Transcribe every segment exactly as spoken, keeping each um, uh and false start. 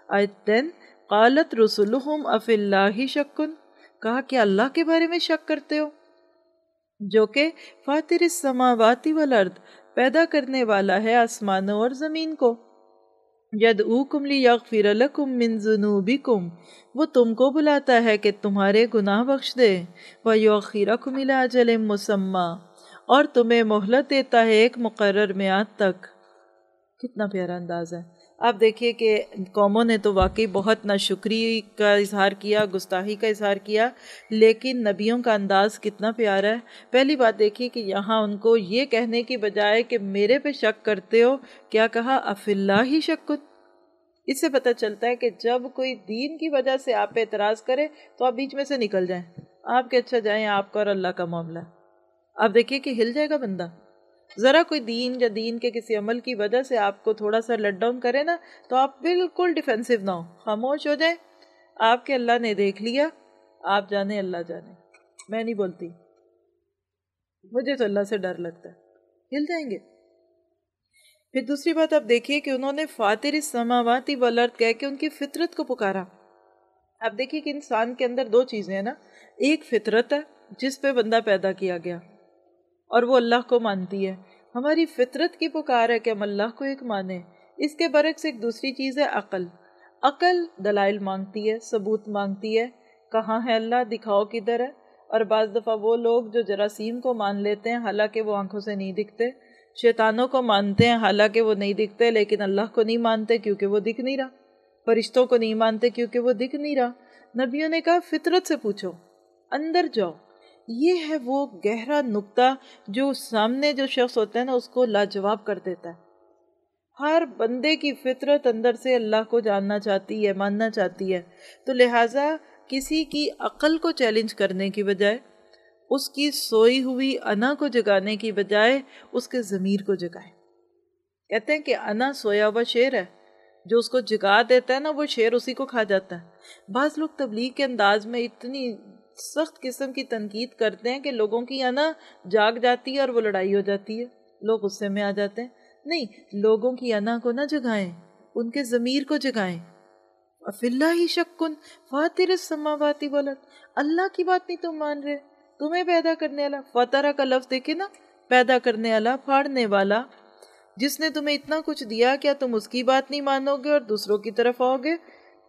آیت دین قالت رسلہم افی اللہ شکن، کہا کہ اللہ کے بارے میں شک کرتے ہو جو کہ فاطر السماوات والارض، پیدا کرنے والا ہے آسمانوں اور زمین کو، یدعوکم لیغفر لکم من ذنوبکم، وہ تم کو بلاتا ہے کہ تمہارے گناہ بخش دے، ویؤخرکم الی اجل مسمی، اور تمہیں مہلت دیتا ہے ایک مقرر میعاد تک۔ کتنا پیارا انداز ہے۔ آپ دیکھیے کہ قوموں نے تو واقعی بہت ناشکری کا اظہار کیا، گستاخی کا اظہار کیا، لیکن نبیوں کا انداز کتنا پیارا ہے۔ پہلی بات دیکھیے کہ یہاں ان کو یہ کہنے کی بجائے کہ میرے پہ شک کرتے ہو، کیا کہا اف اللہ شک۔ اس سے پتہ چلتا ہے کہ جب کوئی دین کی وجہ سے آپ پہ اعتراض کرے تو آپ بیچ میں سے نکل جائیں، آپ کے اچھا جائیں، آپ کا اور اللہ کا معاملہ۔ آپ دیکھیے کہ ہل جائے گا بندہ، ذرا کوئی دین یا دین کے کسی عمل کی وجہ سے آپ کو تھوڑا سا لٹ ڈاؤن کرے نا، تو آپ بالکل ڈیفینسو نہ ہو، خاموش ہو جائیں۔ آپ کے اللہ نے دیکھ لیا، آپ جانے اللہ جانے، میں نہیں بولتی، مجھے تو اللہ سے ڈر لگتا ہے، ہل جائیں گے۔ پھر دوسری بات آپ دیکھیے کہ انہوں نے فاطر السماوات والارض کہہ کے ان کی فطرت کو پکارا۔ آپ دیکھیے کہ انسان کے اندر دو چیزیں ہیں نا، ایک فطرت ہے جس پہ بندہ پیدا کیا گیا اور وہ اللہ کو مانتی ہے، ہماری فطرت کی پکار ہے کہ ہم اللہ کو ایک مانیں۔ اس کے برعکس ایک دوسری چیز ہے عقل۔ عقل دلائل مانگتی ہے، ثبوت مانگتی ہے، کہاں ہے اللہ، دکھاؤ کدھر ہے۔ اور بعض دفعہ وہ لوگ جو جراثیم کو مان لیتے ہیں حالانکہ وہ آنکھوں سے نہیں دکھتے، شیطانوں کو مانتے ہیں حالانکہ وہ نہیں دکھتے، لیکن اللہ کو نہیں مانتے کیونکہ وہ دکھ نہیں رہا، فرشتوں کو نہیں مانتے کیونکہ وہ دکھ نہیں رہا۔ نبیوں نے کہا فطرت سے پوچھو، اندر جاؤ۔ یہ ہے وہ گہرا نقطہ جو سامنے جو شخص ہوتا ہے نا اس کو لاجواب کر دیتا ہے۔ ہر بندے کی فطرت اندر سے اللہ کو جاننا چاہتی ہے، ماننا چاہتی ہے، تو لہٰذا کسی کی عقل کو چیلنج کرنے کی بجائے، اس کی سوئی ہوئی انا کو جگانے کی بجائے اس کے ضمیر کو جگائیں۔ کہتے ہیں کہ انا سویا ہوا شیر ہے، جو اس کو جگا دیتا ہے نا وہ شیر اسی کو کھا جاتا ہے۔ بعض لوگ تبلیغ کے انداز میں اتنی سخت قسم کی تنقید کرتے ہیں کہ لوگوں کی انا جاگ جاتی ہے اور وہ لڑائی ہو جاتی ہے، لوگ غصے میں آ جاتے ہیں۔ نہیں، لوگوں کی انا کو نہ جگائیں، ان کے ضمیر کو جگائیں۔ فی اللہ شکن فاطر السماوات والارض، اللہ کی بات نہیں تم مان رہے، تمہیں پیدا کرنے والا، فطرہ کا لفظ دیکھے نا، پیدا کرنے والا، پھاڑنے والا، جس نے تمہیں اتنا کچھ دیا، کیا تم اس کی بات نہیں مانو گے اور دوسروں کی طرف آؤ گے؟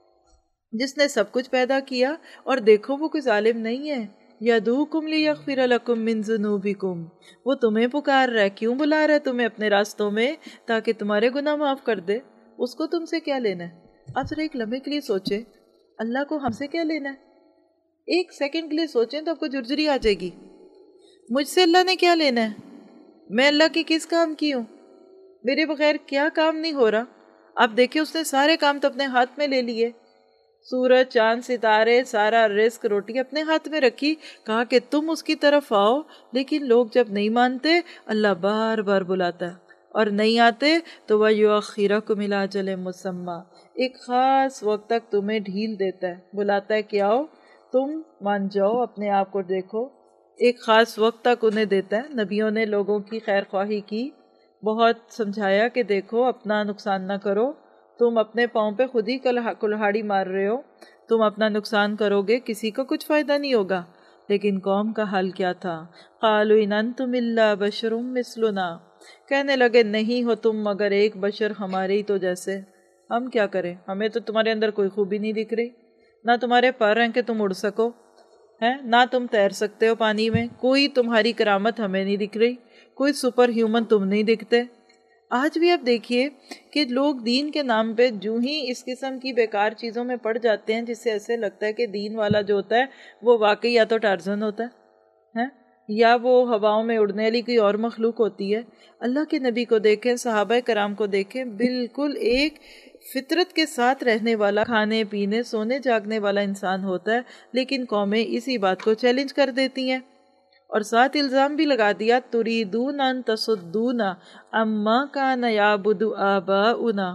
جس نے سب کچھ پیدا کیا، اور دیکھو وہ کوئی ظالم نہیں ہے، یدعوکم لیغفر لکم من ذنوبکم، وہ تمہیں پکار رہا ہے، کیوں بلا رہا ہے تمہیں اپنے راستوں میں؟ تاکہ تمہارے گناہ معاف کر دے۔ اس کو تم سے کیا لینا ہے؟ آپ ذرا ایک لمحے کے لیے سوچیں، اللہ کو ہم سے کیا لینا ہے؟ ایک سیکنڈ کے لیے سوچیں تو آپ کو جرجری آ جائے گی۔ مجھ سے اللہ نے کیا لینا ہے؟ میں اللہ کی کس کام کی ہوں؟ میرے بغیر کیا کام نہیں ہو رہا؟ آپ دیکھیں اس نے سارے کام تو اپنے ہاتھ میں لے لیے، سورج، چاند، ستارے، سارا رزق، روٹی اپنے ہاتھ میں رکھی، کہا کہ تم اس کی طرف آؤ، لیکن لوگ جب نہیں مانتے اللہ بار بار بلاتا ہے، اور نہیں آتے تو وَيُؤَخِّرَكُمْ إِلَىٰ أَجَلٍ مُّسَمًّى، ایک خاص وقت تک تمہیں ڈھیل دیتا ہے، بلاتا ہے کہ آؤ تم مان جاؤ، اپنے آپ کو دیکھو، ایک خاص وقت تک انہیں دیتا ہے۔ نبیوں نے لوگوں کی خیر خواہی کی، بہت سمجھایا کہ دیکھو اپنا نقصان نہ کرو، تم اپنے پاؤں پہ خود ہی کلہاڑی مار رہے ہو، تم اپنا نقصان کرو گے، کسی کو کچھ فائدہ نہیں ہوگا۔ لیکن قوم کا حال کیا تھا؟ قالوا ان انتم الا بشر مثلنا، کہنے لگے نہیں ہو تم مگر ایک بشر ہمارے ہی تو جیسے، ہم کیا کریں، ہمیں تو تمہارے اندر کوئی خوبی نہیں دکھ رہی، نہ تمہارے پر ہیں کہ تم اڑ سکو، ہیں نہ تم تیر سکتے ہو پانی میں، کوئی تمہاری کرامت ہمیں نہیں دکھ رہی، کوئی سپر ہیومن تم نہیں دکھتے۔ آج بھی آپ دیکھیے کہ لوگ دین کے نام پہ جو ہی اس قسم کی بیکار چیزوں میں پڑ جاتے ہیں، جس سے ایسے لگتا ہے کہ دین والا جو ہوتا ہے وہ واقعی یا تو ٹارزن ہوتا ہے یا وہ ہواؤں میں اڑنے والی کوئی اور مخلوق ہوتی ہے۔ اللہ کے نبی کو دیکھیں، صحابہ کرام کو دیکھیں، بالکل ایک فطرت کے ساتھ رہنے والا، کھانے پینے سونے جاگنے والا انسان ہوتا ہے، لیکن قومیں اسی بات کو چیلنج کر دیتی ہیں اور ساتھ الزام بھی لگا دیا، تُرِيدُونَ أَن تَصُدُّونَا عَمَّا كَانَ يَعْبُدُ آبَاؤُنَا،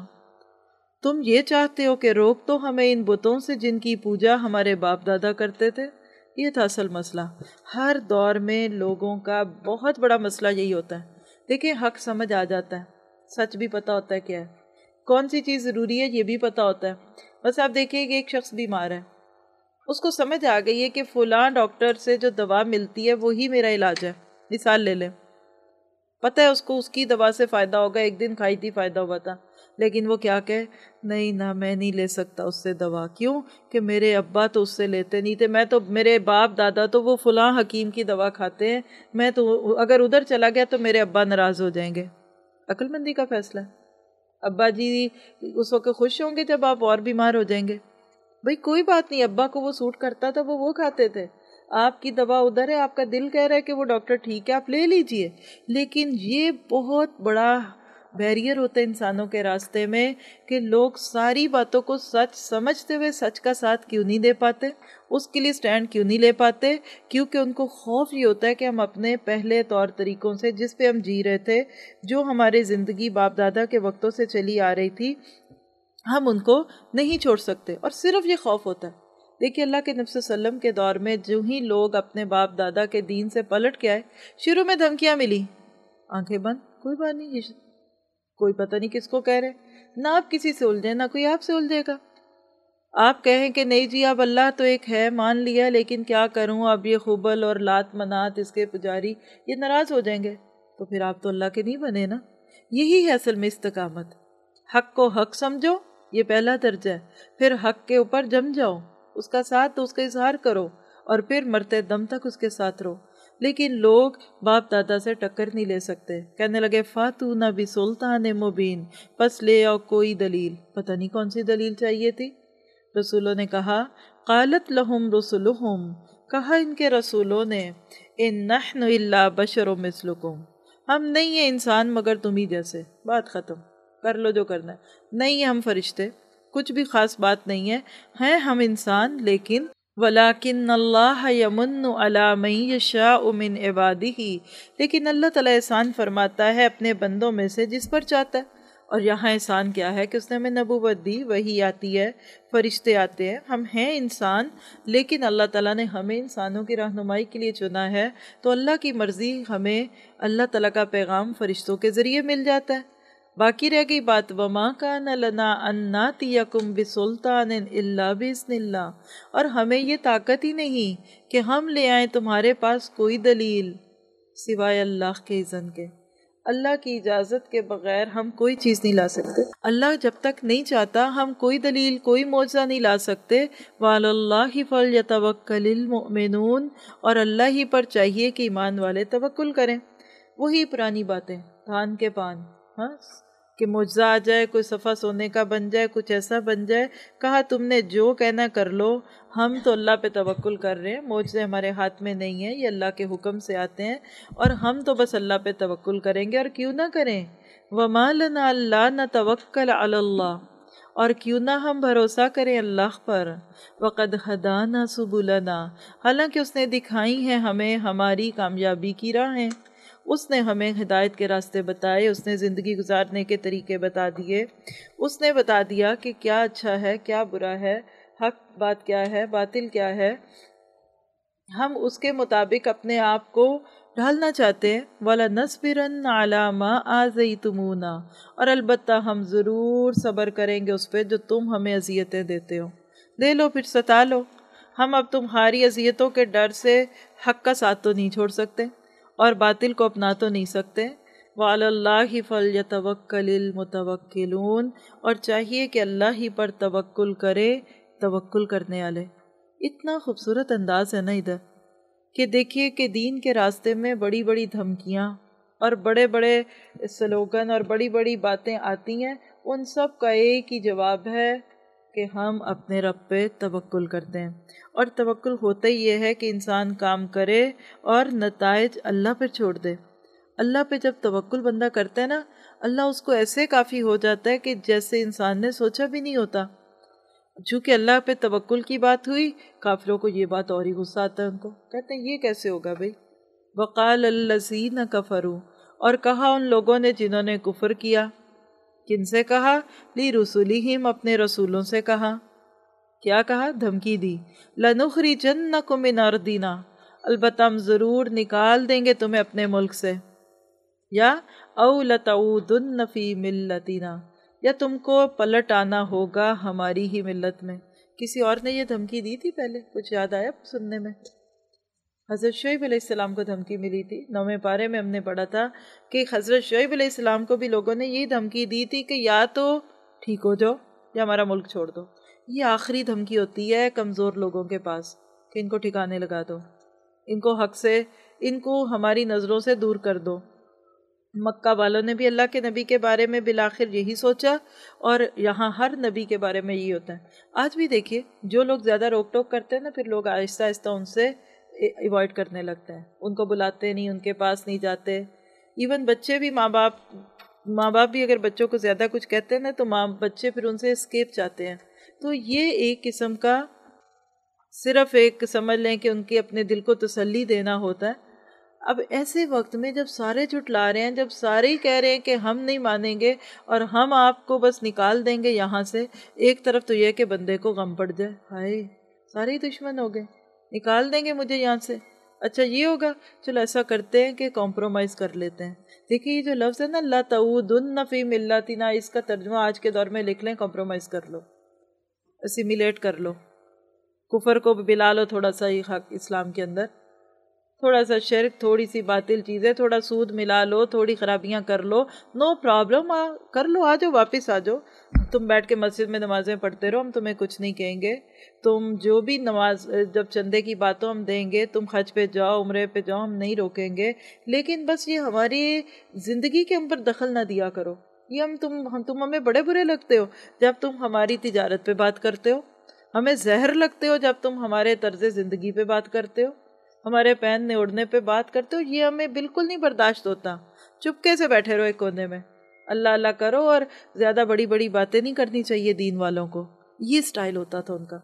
تم یہ چاہتے ہو کہ روک تو ہمیں ان بتوں سے جن کی پوجا ہمارے باپ دادا کرتے تھے۔ یہ تھا اصل مسئلہ۔ ہر دور میں لوگوں کا بہت بڑا مسئلہ یہی ہوتا ہے۔ دیکھیں حق سمجھ آ جاتا ہے، سچ بھی پتہ ہوتا ہے کیا ہے، کون سی چیز ضروری ہے یہ بھی پتہ ہوتا ہے. بس آپ دیکھیے کہ ایک شخص بیمار ہے، اس کو سمجھ آ گئی ہے کہ فلاں ڈاکٹر سے جو دوا ملتی ہے وہی میرا علاج ہے. مثال لے لیں، پتہ ہے اس کو اس کی دوا سے فائدہ ہوگا، ایک دن کھائی تھی فائدہ ہوا تھا، لیکن وہ کیا کہے، نہیں نہ میں نہیں لے سکتا اس سے دوا. کیوں کہ میرے ابا تو اس سے لیتے نہیں تھے، میں تو میرے باپ دادا تو وہ فلاں حکیم کی دوا کھاتے ہیں، میں تو اگر ادھر چلا گیا تو میرے ابا ناراض ہو جائیں گے. عقل مندی کا فیصلہ ہے. ابا جی اس وقت خوش ہوں گے جب آپ اور بیمار ہو جائیں گے. بھئی کوئی بات نہیں، ابا کو وہ سوٹ کرتا تھا وہ وہ کھاتے تھے، آپ کی دوا ادھر ہے، آپ کا دل کہہ رہا ہے کہ وہ ڈاکٹر ٹھیک ہے آپ لے لیجئے. لیکن یہ بہت بڑا بیریئر ہوتا ہے انسانوں کے راستے میں کہ لوگ ساری باتوں کو سچ سمجھتے ہوئے سچ کا ساتھ کیوں نہیں دے پاتے، اس کے لیے سٹینڈ کیوں نہیں لے پاتے. کیونکہ ان کو خوف یہ ہوتا ہے کہ ہم اپنے پہلے طور طریقوں سے جس پہ ہم جی رہے تھے، جو ہمارے زندگی باپ دادا کے وقتوں سے چلی آ رہی تھی، ہم ان کو نہیں چھوڑ سکتے. اور صرف یہ خوف ہوتا ہے. دیکھیے اللہ کے نبی صلی اللہ علیہ وسلم کے دور میں جو ہی لوگ اپنے باپ دادا کے دین سے پلٹ کے آئے، شروع میں دھمکیاں ملی، آنکھیں بند، کوئی بات نہیں، یہ کوئی پتہ نہیں کس کو کہہ رہے، نہ آپ کسی سے الجھیں نہ کوئی آپ سے الجھے گا. آپ کہیں کہ نہیں جی اب اللہ تو ایک ہے مان لیا، لیکن کیا کروں اب یہ خبل اور لات منات اس کے پجاری یہ ناراض ہو جائیں گے، تو پھر آپ تو اللہ کے نہیں بنے نا. یہی ہے اصل میں استقامت. حق کو حق سمجھو، یہ پہلا درجہ ہے. پھر حق کے اوپر جم جاؤ، اس کا ساتھ تو اس کا اظہار کرو، اور پھر مرتے دم تک اس کے ساتھ رہو. لیکن لوگ باپ دادا سے ٹکر نہیں لے سکتے. کہنے لگے فاتونا بسلطان مبین، پس لے آؤ کوئی دلیل. پتہ نہیں کون سی دلیل چاہیے تھی. رسولوں نے کہا قالت لہم رسلہم، کہا ان کے رسولوں نے ان نحن الا بشر مثلکم، ہم نہیں ہیں انسان مگر تمہیں جیسے. بات ختم، کر لو جو کرنا ہے. نہیں ہیں ہم فرشتے، کچھ بھی خاص بات نہیں ہے، ہیں ہم انسان. لیکن وَلَكِنَّ اللَّهَ يَمُنُّ عَلَى مَن يَشَاءُ مِنْ عِبَادِهِ، لیکن اللہ تعالیٰ احسان فرماتا ہے اپنے بندوں میں سے جس پر چاہتا ہے. اور یہاں احسان کیا ہے کہ اس نے ہمیں نبوت دی، وحی آتی ہے، فرشتے آتے ہیں. ہم ہیں انسان، لیکن اللہ تعالیٰ نے ہمیں انسانوں کی رہنمائی کے لیے چنا ہے. تو اللہ کی مرضی، ہمیں اللہ تعالیٰ کا پیغام فرشتوں کے ذریعے مل جاتا ہے. باقی رہ گئی بات وَمَا كَانَ لَنَا أَن نَّأْتِيَكُم بِسُلْطَانٍ إِلَّا بِإِذْنِ اللَّهِ، اور ہمیں یہ طاقت ہی نہیں کہ ہم لے آئیں تمہارے پاس کوئی دلیل سوائے اللہ کے اذن کے. اللہ کی اجازت کے بغیر ہم کوئی چیز نہیں لا سکتے. اللہ جب تک نہیں چاہتا ہم کوئی دلیل کوئی معجزہ نہیں لا سکتے. وَعَلَى اللَّهِ فَلْيَتَوَكَّلِ الْمُؤْمِنُونَ، اور اللہ ہی پر چاہیے کہ ایمان والے توکل کریں. وہی پرانی باتیں، دھان کے پان، ہاں کہ معجزہ آ جائے، کوئی صفحہ سونے کا بن جائے، کچھ ایسا بن جائے. کہا تم نے جو کہنا کر لو، ہم تو اللہ پہ توکل کر رہے ہیں، معجزے ہمارے ہاتھ میں نہیں ہیں، یہ اللہ کے حکم سے آتے ہیں، اور ہم تو بس اللہ پہ توکل کریں گے. اور کیوں نہ کریں، وَمَا لَنَا أَلَّا نَتَوَكَّلَ عَلَى اللَّهِ، اور کیوں نہ ہم بھروسہ کریں اللہ پر. وَقَدْ هَدَانَا سُبُلَنَا، حالانکہ اس نے دکھائی ہیں ہمیں ہماری کامیابی کی راہیں. اس نے ہمیں ہدایت کے راستے بتائے، اس نے زندگی گزارنے کے طریقے بتا دیے، اس نے بتا دیا کہ کیا اچھا ہے کیا برا ہے، حق بات کیا ہے باطل کیا ہے. ہم اس کے مطابق اپنے آپ کو ڈھالنا چاہتے ہیں. وَلَنَصْبِرَنَّ عَلَىٰ مَا آذَيْتُمُونَا، اور البتہ ہم ضرور صبر کریں گے اس پہ جو تم ہمیں اذیتیں دیتے ہو. دے لو پھر ستا لو، ہم اب تمہاری اذیتوں کے ڈر سے حق کا ساتھ تو نہیں چھوڑ سکتے اور باطل کو اپنا تو نہیں سکتے. وَعَلَى اللَّهِ فَلْيَتَوَكَّلِ الْمُتَوَكِّلُونَ، اور چاہیے کہ اللہ ہی پر توکل کرے توکل کرنے والے. اتنا خوبصورت انداز ہے نا ادھر کہ دیکھیے کہ دین کے راستے میں بڑی بڑی دھمکیاں اور بڑے بڑے سلوگن اور بڑی بڑی باتیں آتی ہیں، ان سب کا ایک ہی جواب ہے کہ ہم اپنے رب پہ توکل کرتے ہیں. اور توکل ہوتا ہی یہ ہے کہ انسان کام کرے اور نتائج اللہ پر چھوڑ دے. اللہ پہ جب توکل بندہ کرتا ہے نا، اللہ اس کو ایسے کافی ہو جاتا ہے کہ جیسے انسان نے سوچا بھی نہیں ہوتا. چونکہ اللہ پہ توکل کی بات ہوئی، کافروں کو یہ بات اور ہی غصہ آتا ہے، ان کو کہتے ہیں یہ کیسے ہوگا بھائی. وقال الذین کفروا، اور کہا ان لوگوں نے جنہوں نے کفر کیا. کن سے کہا؟ لرسلہم، اپنے رسولوں سے کہا. کیا کہا؟ دھمکی دی. لنخرجنکم من ارضنا، البتہ ہم ضرور نکال دیں گے تمہیں اپنے ملک سے. یا او لتعودن فی ملتنا، یا تم کو پلٹ آنا ہوگا ہماری ہی ملت میں. کسی اور نے یہ دھمکی دی تھی پہلے؟ کچھ یاد آیا سننے میں؟ حضرت شعیب علیہ السلام کو دھمکی ملی تھی. نویں پارے میں ہم نے پڑھا تھا کہ حضرت شعیب علیہ السلام کو بھی لوگوں نے یہی دھمکی دی تھی کہ یا تو ٹھیک ہو جاؤ یا ہمارا ملک چھوڑ دو. یہ آخری دھمکی ہوتی ہے کمزور لوگوں کے پاس کہ ان کو ٹھکانے لگا دو، ان کو حق سے، ان کو ہماری نظروں سے دور کر دو. مکہ والوں نے بھی اللہ کے نبی کے بارے میں بالآخر یہی سوچا، اور یہاں ہر نبی کے بارے میں یہی ہوتا ہے. آج بھی دیکھیے جو لوگ زیادہ روک ٹوک کرتے ہیں نا، پھر لوگ آہستہ آہستہ ان سے ایوائڈ کرنے لگتے ہیں، ان کو بلاتے نہیں، ان کے پاس نہیں جاتے. ایون بچے بھی، ماں باپ ماں باپ بھی اگر بچوں کو زیادہ کچھ کہتے ہیں نا تو ماں بچے پھر ان سے اسکیپ چاہتے ہیں. تو یہ ایک قسم کا صرف ایک سمجھ لیں کہ ان کے اپنے دل کو تسلی دینا ہوتا ہے. اب ایسے وقت میں جب سارے جھٹلا رہے ہیں، جب سارے ہی کہہ رہے ہیں کہ ہم نہیں مانیں گے اور ہم آپ کو بس نکال دیں گے یہاں سے، ایک طرف تو یہ کہ بندے کو غم پڑ جائے، ہائے سارے ہی دشمن ہو گئے، نکال دیں گے مجھے یہاں سے. اچھا یہ ہوگا، چلو ایسا کرتے ہیں کہ کمپرومائز کر لیتے ہیں. دیکھیے یہ جو لفظ ہے نا لا تعودن فی ملتنا، اس کا ترجمہ آج کے دور میں لکھ لیں کمپرومائز کر لو، اسیمیلیٹ کر لو، کفر کو بلا لو تھوڑا سا ہی حق اسلام کے اندر، تھوڑا سا شرک، تھوڑی سی باطل چیزیں، تھوڑا سود ملا لو، تھوڑی خرابیاں کر لو، نو پرابلم، کر لو، آ جاؤ واپس آ جاؤ، تم بیٹھ کے مسجد میں نمازیں پڑھتے رہو، ہم تمہیں کچھ نہیں کہیں گے. تم جو بھی نماز، جب چندے کی باتوں ہم دیں گے، تم حج پہ جاؤ، عمرے پہ جاؤ، ہم نہیں روکیں گے، لیکن بس یہ ہماری زندگی کے اوپر دخل نہ دیا کرو. یہ ہم تم ہم تم ہمیں بڑے برے لگتے ہو جب تم ہماری تجارت پہ بات کرتے ہو، ہمیں زہر لگتے ہو جب تم ہمارے طرز زندگی پہ بات کرتے ہو، ہمارے پہننے اوڑھنے پہ بات کرتے ہو. یہ ہمیں بالکل نہیں برداشت ہوتا. چپکے سے بیٹھے رہو ایک کونے میں، اللہ اللہ کرو، اور زیادہ بڑی بڑی باتیں نہیں کرنی چاہیے دین والوں کو. یہ سٹائل ہوتا تھا ان کا.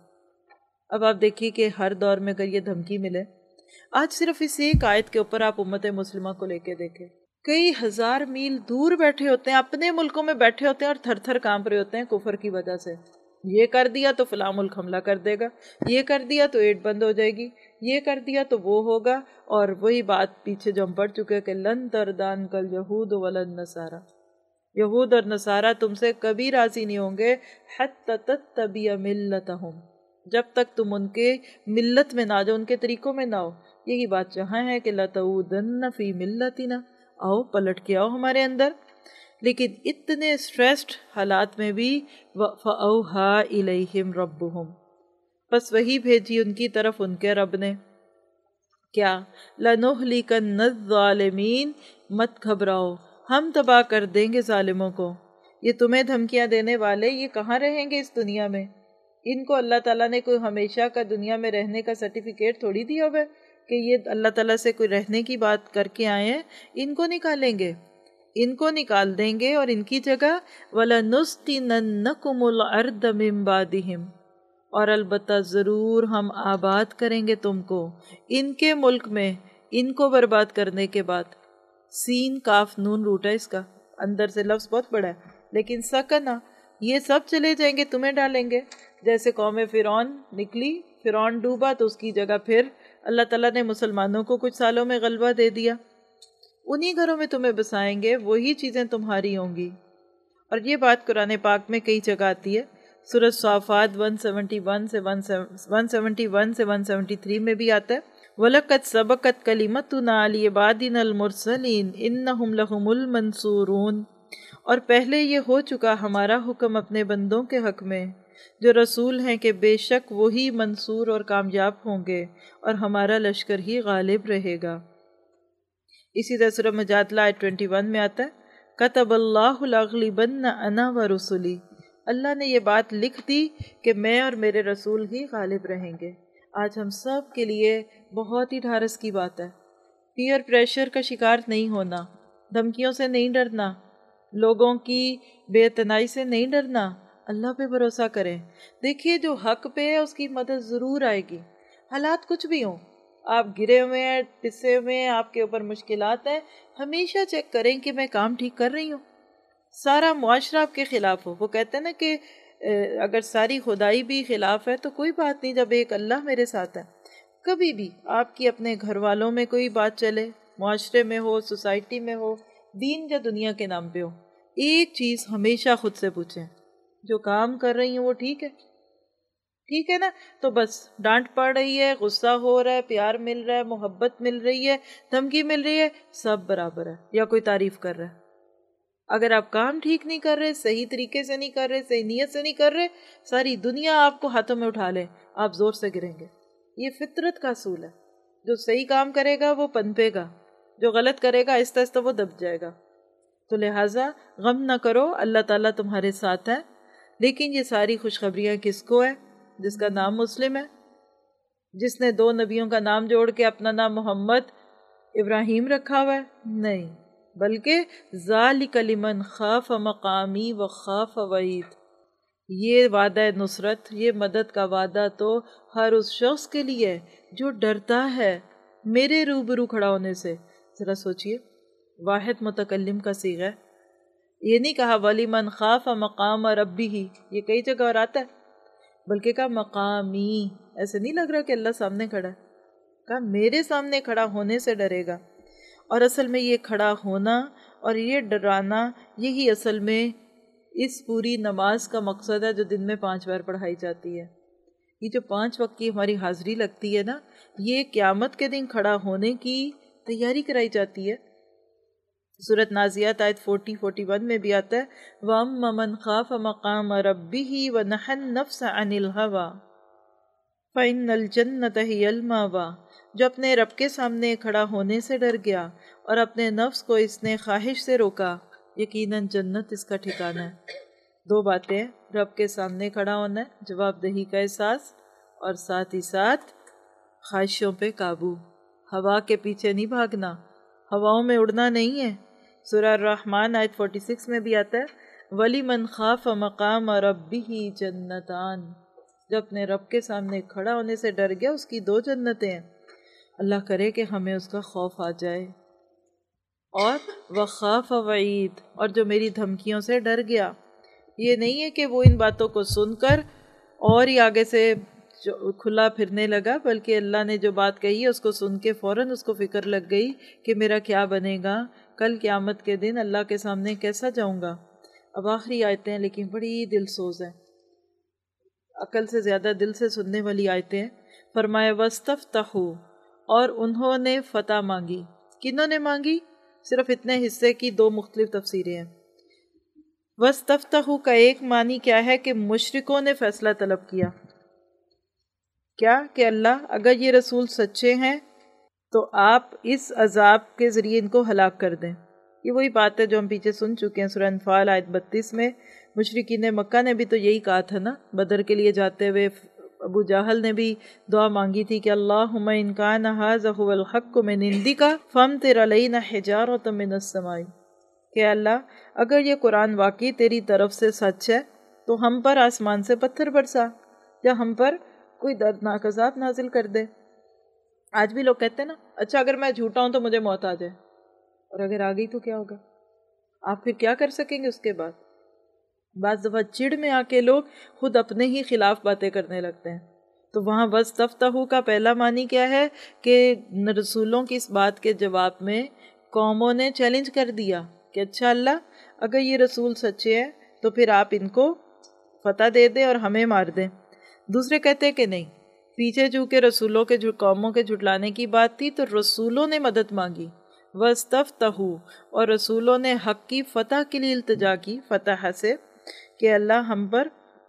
اب آپ دیکھیے کہ ہر دور میں اگر یہ دھمکی ملے، آج صرف اس ایک آیت کے اوپر آپ امت مسلمہ کو لے کے دیکھیں، کئی ہزار میل دور بیٹھے ہوتے ہیں، اپنے ملکوں میں بیٹھے ہوتے ہیں اور تھر تھر کانپ رہے ہوتے ہیں کفر کی وجہ سے. یہ کر دیا تو فلاں ملک حملہ کر دے گا، یہ کر دیا تو ایڈ بند ہو جائے گی، یہ کر دیا تو وہ ہوگا. اور وہی بات پیچھے جو ہم پڑھ چکے کہ لن تردان کل یہود ولن نصارا، یہود اور نصارہ تم سے کبھی راضی نہیں ہوں گے، حتی تتبع ملتہم، جب تک تم ان کے ملت میں نہ جاؤ، ان کے طریقوں میں نہ ہو. یہی بات جہاں ہے کہ لتعودن فی ملتنا، آؤ پلٹ کے آؤ ہمارے اندر. لیکن اتنے سٹریسڈ حالات میں بھی فَأَوْحَا إِلَيْهِمْ رَبُّهُمْ، بس وہی بھیجی ان کی طرف ان کے رب نے. کیا؟ لَنُهْلِكَنَّ الظَّالِمِينَ، مت گھبراؤ، ہم تباہ کر دیں گے ظالموں کو. یہ تمہیں دھمکیاں دینے والے یہ کہاں رہیں گے اس دنیا میں؟ ان کو اللہ تعالیٰ نے کوئی ہمیشہ کا دنیا میں رہنے کا سرٹیفکیٹ تھوڑی دیا ہوا ہے کہ یہ اللہ تعالیٰ سے کوئی رہنے کی بات کر کے آئے ہیں. ان کو نکالیں گے، ان کو نکال دیں گے، اور ان کی جگہ وَلَنُسْكِنَنَّكُمُ الْأَرْضَ مِن بَعْدِهِمْ، اور البتہ ضرور ہم آباد کریں گے تم کو ان کے ملک میں، ان کو برباد کرنے کے بعد. سین کاف نون روٹ ہے اس کا، اندر سے لفظ بہت بڑا ہے لیکن سکنا، یہ سب چلے جائیں گے، تمہیں ڈالیں گے. جیسے قوم فرعون نکلی، فرعون ڈوبا تو اس کی جگہ پھر اللہ تعالیٰ نے مسلمانوں کو کچھ سالوں میں غلبہ دے دیا. انہی گھروں میں تمہیں بسائیں گے، وہی چیزیں تمہاری ہوں گی. اور یہ بات قرآن پاک میں کئی جگہ آتی ہے. سورۃ صافات ایک سو اکہتر سے ایک سو اکہتر سے ایک سو تہتر میں بھی آتا ہے، وَلَقَدْ سَبَقَتْ كَلِمَتُنَا لِعِبَادِنَا الْمُرْسَلِينَ إِنَّهُمْ لَهُمُ الْمَنْصُورُونَ، اور پہلے یہ ہو چکا ہمارا حکم اپنے بندوں کے حق میں جو رسول ہیں کہ بے شک وہی منصور اور کامیاب ہوں گے، اور ہمارا لشکر ہی غالب رہے گا. اسی طرح سورہ مجادلہ آیت اکیس میں آتا ہے کتب اللہ لاغلبن انا ورسلی، اللہ نے یہ بات لکھ دی کہ میں اور میرے رسول ہی غالب رہیں گے. آج ہم سب کے لیے بہت ہی ڈھارس کی بات ہے. پیئر پریشر کا شکار نہیں ہونا، دھمکیوں سے نہیں ڈرنا، لوگوں کی بے اعتنائی سے نہیں ڈرنا، اللہ پہ بھروسہ کریں. دیکھیے جو حق پہ ہے اس کی مدد ضرور آئے گی، حالات کچھ بھی ہوں. آپ گرے ہوئے ہیں، پسے ہوئے ہیں، آپ کے اوپر مشکلات ہیں، ہمیشہ چیک کریں کہ میں کام ٹھیک کر رہی ہوں. سارا معاشرہ آپ کے خلاف ہو، وہ کہتے ہیں نا کہ اگر ساری خدائی بھی خلاف ہے تو کوئی بات نہیں جب ایک اللہ میرے ساتھ ہے. کبھی بھی آپ کی اپنے گھر والوں میں کوئی بات چلے، معاشرے میں ہو، سوسائٹی میں ہو، دین یا دنیا کے نام پہ ہو، ایک چیز ہمیشہ خود سے پوچھیں، جو کام کر رہی ہیں وہ ٹھیک ہے؟ ٹھیک ہے نا؟ تو بس ڈانٹ پڑ رہی ہے، غصہ ہو رہا ہے، پیار مل رہا ہے، محبت مل رہی ہے، دھمکی مل رہی ہے، سب برابر ہے، یا کوئی تعریف کر رہا ہے۔ اگر آپ کام ٹھیک نہیں کر رہے، صحیح طریقے سے نہیں کر رہے، صحیح نیت سے نہیں کر رہے، ساری دنیا آپ کو ہاتھوں میں اٹھا لے، آپ زور سے گریں گے۔ یہ فطرت کا اصول ہے، جو صحیح کام کرے گا وہ پنپے گا، جو غلط کرے گا آہستہ آہستہ وہ دب جائے گا۔ تو لہٰذا غم نہ کرو، اللہ تعالیٰ تمہارے ساتھ ہے۔ لیکن یہ ساری خوشخبریاں کس کو ہے؟ جس کا نام مسلم ہے، جس نے دو نبیوں کا نام جوڑ کے اپنا نام محمد ابراہیم رکھا ہوا ہے؟ نہیں، بلکہ ذالک لمن خاف مقامی و خاف وعید، یہ وعدہ نصرت، یہ مدد کا وعدہ تو ہر اس شخص کے لیے جو ڈرتا ہے میرے روبرو کھڑا ہونے سے۔ ذرا سوچئے، واحد متکلم کا صیغہ ہے، یہ نہیں کہا وَلِمَنْ خَافَ مَقَامَ رَبِّهِ، یہ کئی جگہ اور آتا ہے، بلکہ کہا مقامی، ایسے نہیں لگ رہا کہ اللہ سامنے کھڑا ہے، کہا میرے سامنے کھڑا ہونے سے ڈرے گا۔ اور اصل میں یہ کھڑا ہونا اور یہ ڈرانا، یہی اصل میں اس پوری نماز کا مقصد ہے جو دن میں پانچ بار پڑھائی جاتی ہے۔ یہ جو پانچ وقت کی ہماری حاضری لگتی ہے نا، یہ قیامت کے دن کھڑا ہونے کی تیاری کرائی جاتی ہے۔ سورۃ نازیات آیت چالیس اکتالیس میں بھی آتا ہے وَأَمَّا مَنْ خَافَ مَقَامَ رَبِّهِ وَنَهَى النَّفْسَ عَنِ الْهَوَىٰ فَإِنَّ الْجَنَّةَ هِيَ الْمَأْوَىٰ، جو اپنے رب کے سامنے کھڑا ہونے سے ڈر گیا اور اپنے نفس کو اس نے خواہش سے روکا، یقیناً جنت اس کا ٹھکانہ ہے۔ دو باتیں، رب کے سامنے کھڑا ہونا ہے، جواب دہی کا احساس، اور ساتھ ہی ساتھ خواہشوں پہ قابو، ہوا کے پیچھے نہیں بھاگنا، ہواؤں میں اڑنا نہیں ہے۔ سورہ الرحمن آیت چھیالیس میں بھی آتا ہے وَلِمَنْ خَافَ مَقَامَ رَبِّهِ جَنَّتَانِ، جو اپنے رب کے سامنے کھڑا ہونے سے ڈر گیا اس کی دو جنتیں ہیں۔ اللہ کرے کہ ہمیں اس کا خوف آ جائے۔ اور وَخَافَ وَعِید، اور جو میری دھمکیوں سے ڈر گیا، یہ نہیں ہے کہ وہ ان باتوں کو سن کر اور ہی آگے سے کھلا پھرنے لگا، بلکہ اللہ نے جو بات کہی ہے اس کو سن کے فوراً اس کو فکر لگ گئی کہ میرا کیا بنے گا، کل قیامت کے دن اللہ کے سامنے کیسا جاؤں گا۔ اب آخری آیتیں ہیں لیکن بڑی دل سوز ہیں، عقل سے زیادہ دل سے سننے والی آیتیں ہیں۔ فرمایا وَاسْتَفْتَحُوا، اور انہوں نے فتح مانگی۔ کنہوں نے مانگی؟ صرف اتنے حصے کی دو مختلف تفسیریں ہیں۔ وَاسْتَفْتَحُوا کا ایک معنی کیا ہے کہ مشرکوں نے فیصلہ طلب کیا، کیا کہ اللہ اگر یہ رسول سچے ہیں تو آپ اس عذاب کے ذریعے ان کو ہلاک کر دیں۔ یہ وہی بات ہے جو ہم پیچھے سن چکے ہیں سورہ انفال آیت بتیس میں۔ مشرکین مکہ نے بھی تو یہی کہا تھا نا، بدر کے لیے جاتے ہوئے ابو جہل نے بھی دعا مانگی تھی کہ اللہم ان کان ھذا ھو الحق من عندک فامطر علینا حجارۃ من السماء، کہ اللہ اگر یہ قرآن واقعی تیری طرف سے سچ ہے تو ہم پر آسمان سے پتھر برسا، یا ہم پر کوئی دردناک عذاب نازل کر دے۔ آج بھی لوگ کہتے ہیں نا، اچھا اگر میں جھوٹا ہوں تو مجھے موت آ جائے، اور اگر آ گئی تو کیا ہوگا؟ آپ پھر کیا کر سکیں گے اس کے بعد؟ بعض دفعہ چڑ میں آ کے لوگ خود اپنے ہی خلاف باتیں کرنے لگتے ہیں۔ تو وہاں وَاسْتَفْتَحُوا کا پہلا معنی کیا ہے کہ رسولوں کی اس بات کے جواب میں قوموں نے چیلنج کر دیا کہ اچھا اللہ اگر یہ رسول سچے ہیں تو پھر آپ ان کو فتح دے دیں اور ہمیں مار دیں۔ دوسرے کہتے ہیں کہ نہیں، پیچھے چونکہ رسولوں کے قوموں کے جھٹلانے کی بات تھی تو رسولوں نے مدد مانگی، وَاسْتَفْتَحُوا، اور رسولوں نے حق کی فتح کے لیے التجا کی، فتح سے کہ اللہ ہم پر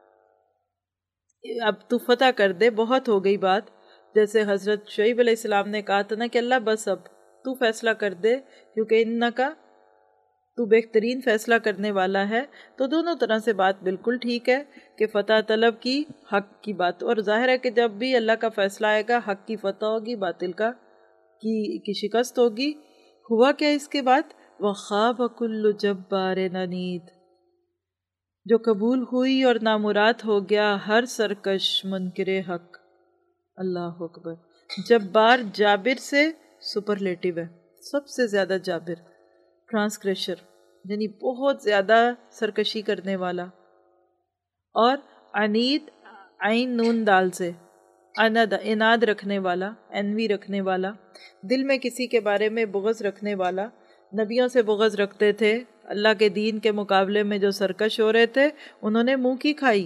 اب تو فتح کر دے، بہت ہو گئی بات۔ جیسے حضرت شعیب علیہ السلام نے کہا تھا نا کہ اللہ بس اب تو فیصلہ کر دے، کیونکہ انکا تو بہترین فیصلہ کرنے والا ہے۔ تو دونوں طرح سے بات بالکل ٹھیک ہے کہ فتح طلب کی، حق کی بات، اور ظاہر ہے کہ جب بھی اللہ کا فیصلہ آئے گا حق کی فتح ہوگی، باطل کا کی کی شکست ہوگی۔ ہوا کیا اس کے بعد؟ وَخَابَ كُلُّ جَبَّارٍ عَنِيدٍ، جو قبول ہوئی اور نامراد ہو گیا ہر سرکش منکر حق۔ اللہ اکبر۔ جبار جابر سے سپرلیٹو ہے، سب سے زیادہ جابر، ٹرانسگریشر یعنی بہت زیادہ سرکشی کرنے والا، اور عنید عین نون دال سے اند اناد رکھنے والا، انوی رکھنے والا، دل میں کسی کے بارے میں بغض رکھنے والا۔ نبیوں سے بغض رکھتے تھے، اللہ کے دین کے مقابلے میں جو سرکش ہو رہے تھے انہوں نے منہ کی کھائی۔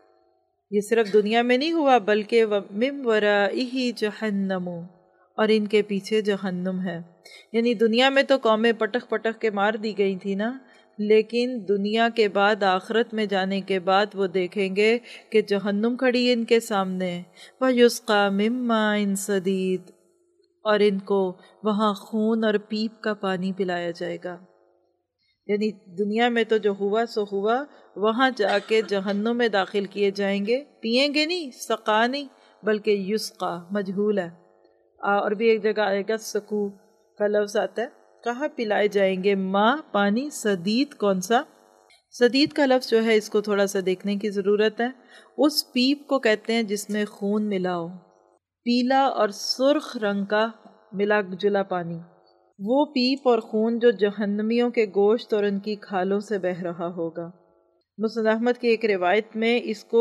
یہ صرف دنیا میں نہیں ہوا بلکہ وَمِن وَرَائِهِ جَهَنَّمُ، اور ان کے پیچھے جہنم ہے۔ یعنی دنیا میں تو قومیں پٹخ پٹخ کے مار دی گئی تھی نا، لیکن دنیا کے بعد آخرت میں جانے کے بعد وہ دیکھیں گے کہ جہنم کھڑی ہے ان کے سامنے۔ وَيُسْقَى مِن مَّاءٍ صَدِيدٍ، اور ان کو وہاں خون اور پیپ کا پانی پلایا جائے گا۔ یعنی دنیا میں تو جو ہوا سو ہوا، وہاں جا کے جہنم میں داخل کیے جائیں گے، پئیں گے نہیں، سقا نہیں بلکہ یسقا مجہول ہے۔ اور بھی ایک جگہ آئے گا سکو کا لفظ آتا ہے، کہاں پلائے جائیں گے؟ ماں پانی، صدید کون سا؟ صدید کا لفظ جو ہے اس کو تھوڑا سا دیکھنے کی ضرورت ہے۔ اس پیپ کو کہتے ہیں جس میں خون ملا ہو، پیلا اور سرخ رنگ کا ملا جلا پانی، وہ پیپ اور خون جو جہنمیوں کے گوشت اور ان کی کھالوں سے بہہ رہا ہوگا۔ مسند احمد کی ایک روایت میں اس کو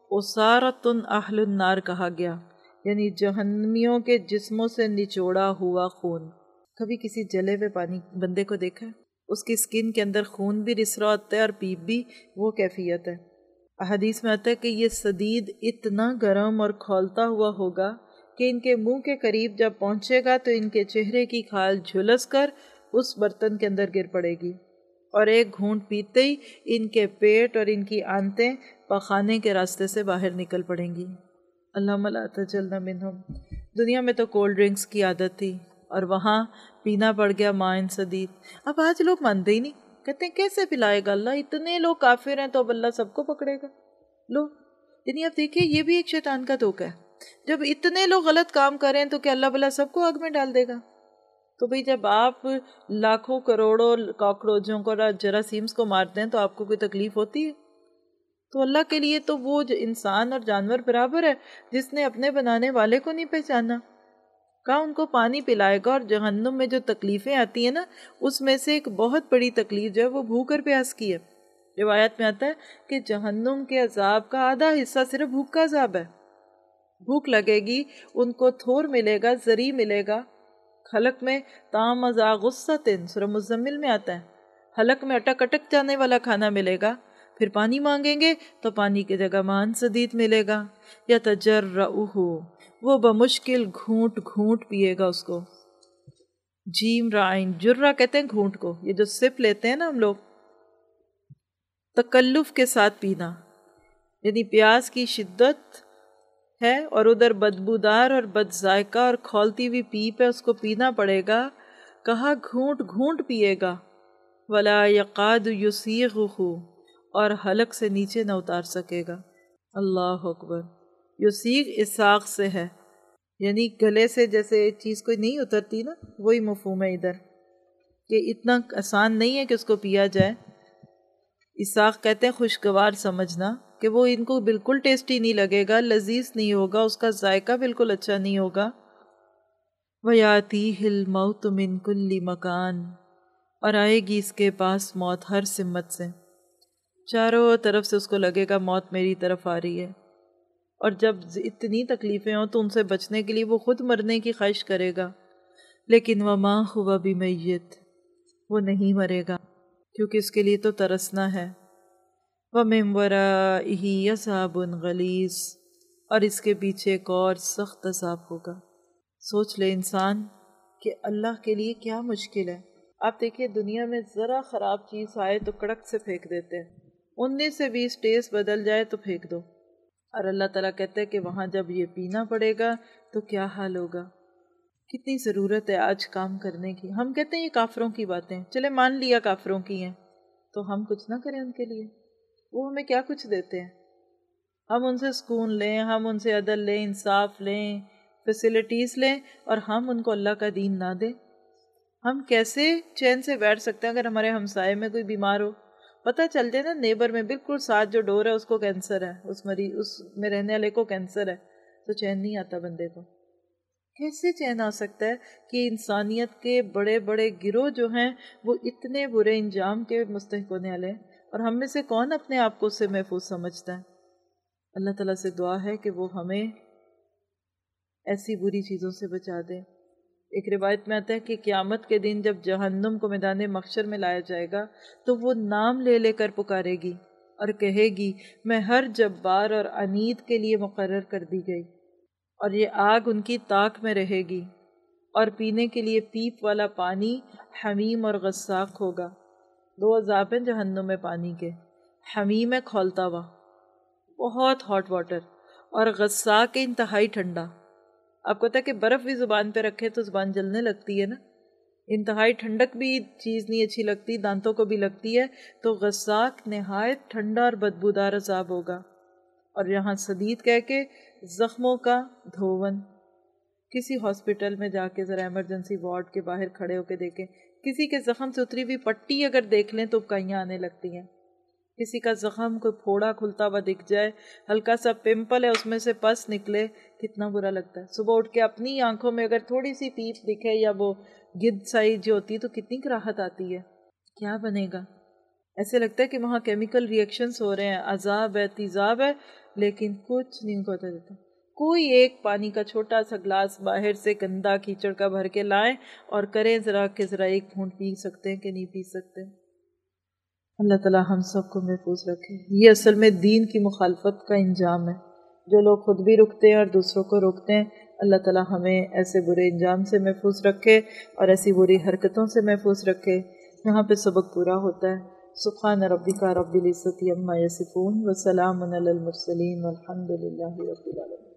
اسارۃ اہل النار کہا گیا، یعنی جہنمیوں کے جسموں سے نچوڑا ہوا خون۔ کبھی کسی جلے ہوئے پانی بندے کو دیکھا ہے؟ اس کی سکن کے اندر خون بھی رس رہا ہوتا ہے اور پیپ بھی، وہ کیفیت ہے۔ احادیث میں آتا ہے کہ یہ صدید اتنا گرم اور کھولتا ہوا ہوگا کہ ان کے منہ کے قریب جب پہنچے گا تو ان کے چہرے کی کھال جھلس کر اس برتن کے اندر گر پڑے گی، اور ایک گھونٹ پیتے ہی ان کے پیٹ اور ان کی آنتیں پخانے کے راستے سے باہر نکل پڑیں گی۔ اللہم لا تجعلنا منہم۔ دنیا میں تو کولڈ ڈرنکس کی عادت تھی اور وہاں پینا پڑ گیا مائن صدید۔ اب آج لوگ مانتے ہی نہیں، کہتے ہیں کیسے پلائے گا اللہ، اتنے لوگ کافر ہیں تو اب اللہ سب کو پکڑے گا۔ لو یعنی اب دیکھیے یہ بھی ایک شیطان کا دھوکہ ہے، جب اتنے لوگ غلط کام کریں تو کیا اللہ بلا سب کو آگ میں ڈال دے گا؟ تو بھئی جب آپ لاکھوں کروڑوں کاکروچوں کو جراثیمز کو مارتے ہیں تو آپ کو کوئی تکلیف ہوتی ہے؟ تو اللہ کے لیے تو وہ جو انسان اور جانور برابر ہے، جس نے اپنے بنانے والے کو نہیں پہچانا، کہا ان کو پانی پلائے گا۔ اور جہنم میں جو تکلیفیں آتی ہیں نا، اس میں سے ایک بہت بڑی تکلیف جو ہے وہ بھوک اور پیاس کی ہے۔ روایت میں آتا ہے کہ جہنم کے عذاب کا آدھا حصہ صرف بھوک کا عذاب ہے۔ بھوک لگے گی، ان کو تھور ملے گا، زری ملے گا، حلق میں تام ازا غصتن، سورہ مزمل میں آتا ہے، حلق میں اٹک اٹک جانے والا کھانا ملے گا۔ پھر پانی مانگیں گے تو پانی کی جگہ مان صدید ملے گا۔ یتجرعہ، وہ بمشکل گھونٹ گھونٹ پیے گا اس کو۔ جیم رائن، جرہ کہتے ہیں گھونٹ کو، یہ جو سپ لیتے ہیں نا ہم لوگ، تکلف کے ساتھ پینا، یعنی پیاس کی شدت ہے اور ادھر بدبودار اور بد ذائقہ اور کھولتی ہوئی پیپ ہے، اس کو پینا پڑے گا۔ کہا گھونٹ گھونٹ پیے گا۔ ولا یقاد یسیغہ، اور حلق سے نیچے نہ اتار سکے گا۔ اللہ اکبر۔ یسیغ اساق سے ہے، یعنی گلے سے جیسے چیز کوئی نہیں اترتی نا، وہی مفہوم ہے ادھر، کہ اتنا آسان نہیں ہے کہ اس کو پیا جائے۔ اساق کہتے ہیں خوشگوار سمجھنا، کہ وہ ان کو بالکل ٹیسٹی نہیں لگے گا، لذیذ نہیں ہوگا، اس کا ذائقہ بالکل اچھا نہیں ہوگا۔ وَيَأْتِيهِ الْمَوْتُ مِنْ كُلِّ مَكَانٍ، اور آئے گی اس کے پاس موت ہر سمت سے، چاروں طرف سے اس کو لگے گا موت میری طرف آ رہی ہے۔ اور جب اتنی تکلیفیں ہوں تو ان سے بچنے کے لیے وہ خود مرنے کی خواہش کرے گا، لیکن وَمَا هُوَ بِمَيِّتٍ، وہ نہیں مرے گا کیونکہ اس کے لیے تو ترسنا ہے۔ وَمِن وَرَائِهِ عَذَابٌ غَلِيظٌ، اور اس کے پیچھے ایک اور سخت عذاب ہوگا۔ سوچ لے انسان کہ اللہ کے لیے کیا مشکل ہے۔ آپ دیکھیے دنیا میں ذرا خراب چیز آئے تو کڑک سے پھینک دیتے ہیں، انیس سے بیس ٹیسٹ بدل جائے تو پھینک دو، اور اللہ تعالیٰ کہتے ہیں کہ وہاں جب یہ پینا پڑے گا تو کیا حال ہوگا۔ کتنی ضرورت ہے آج کام کرنے کی۔ ہم کہتے ہیں یہ کافروں کی باتیں، چلے مان لیا کافروں کی ہیں، تو ہم کچھ نہ کریں ان کے لیے؟ وہ ہمیں کیا کچھ دیتے ہیں؟ ہم ان سے سکون لیں، ہم ان سے عدل لیں، انصاف لیں، فیسلٹیز لیں، اور ہم ان کو اللہ کا دین نہ دیں۔ ہم کیسے چین سے بیٹھ سکتے ہیں اگر ہمارے ہمسائے میں کوئی بیمار ہو؟ پتہ چل جائے نا نیبر میں بالکل ساتھ جو ڈور ہے اس کو کینسر ہے، اس مریض اس میں رہنے والے کو کینسر ہے، تو چین نہیں آتا بندے کو۔ کیسے چین آ سکتا ہے کہ انسانیت کے بڑے بڑے گروہ جو ہیں وہ اتنے برے انجام کے مستحق ہونے والے ہیں، اور ہم میں سے کون اپنے آپ کو اس سے محفوظ سمجھتا ہے؟ اللہ تعالیٰ سے دعا ہے کہ وہ ہمیں ایسی بری چیزوں سے بچا دے۔ ایک روایت میں آتا ہے کہ قیامت کے دن جب جہنم کو میدان محشر میں لایا جائے گا تو وہ نام لے لے کر پکارے گی اور کہے گی میں ہر جبار اور عنید کے لیے مقرر کر دی گئی، اور یہ آگ ان کی طاق میں رہے گی، اور پینے کے لیے پیپ والا پانی حمیم اور غساق ہوگا۔ دو عذاب ہیں جہنم میں پانی کے، حمیم ہے کھولتا ہوا بہت ہاٹ واٹر، اور غساق ہے انتہائی ٹھنڈا۔ آپ کو پتہ ہے کہ برف بھی زبان پہ رکھے تو زبان جلنے لگتی ہے نا، انتہائی ٹھنڈک بھی چیز نہیں اچھی لگتی، دانتوں کو بھی لگتی ہے، تو غساق نہایت ٹھنڈا اور بدبودار عذاب ہوگا۔ اور یہاں سدید کہہ کے زخموں کا دھون، کسی ہاسپٹل میں جا کے ذرا ایمرجنسی وارڈ کے باہر کھڑے ہو کے دیکھیں، کسی کے زخم سے اتری ہوئی پٹی اگر دیکھ لیں تو کائیاں آنے لگتی ہیں، کسی کا زخم کوئی پھوڑا کھلتا ہوا دکھ جائے، ہلکا سا پمپل ہے اس میں سے پس نکلے، کتنا برا لگتا ہے۔ صبح اٹھ کے اپنی آنکھوں میں اگر تھوڑی سی پیپ دکھے یا وہ گد سائی جو ہوتی ہے تو کتنی راحت آتی ہے۔ کیا بنے گا؟ ایسے لگتا ہے کہ وہاں کیمیکل ریئیکشنز ہو رہے ہیں، عذاب ہے، تیزاب ہے، لیکن کچھ نہیں کو ہوتا دیتا۔ کوئی ایک پانی کا چھوٹا سا گلاس باہر سے گندا کیچڑ کا بھر کے لائیں اور کریں ذرا کہ ذرا ایک گھونٹ پی سکتے ہیں کہ نہیں پی سکتے۔ اللہ تعالی ہم سب کو محفوظ رکھے۔ یہ اصل میں دین کی مخالفت کا انجام ہے، جو لوگ خود بھی رکتے ہیں اور دوسروں کو روکتے ہیں۔ اللہ تعالی ہمیں ایسے برے انجام سے محفوظ رکھے اور ایسی بری حرکتوں سے محفوظ رکھے۔ یہاں پہ سبق پورا ہوتا ہے۔ سبحان ربک رب العزت عما یصفون وسلام علی المرسلین والحمد للہ رب العالمین۔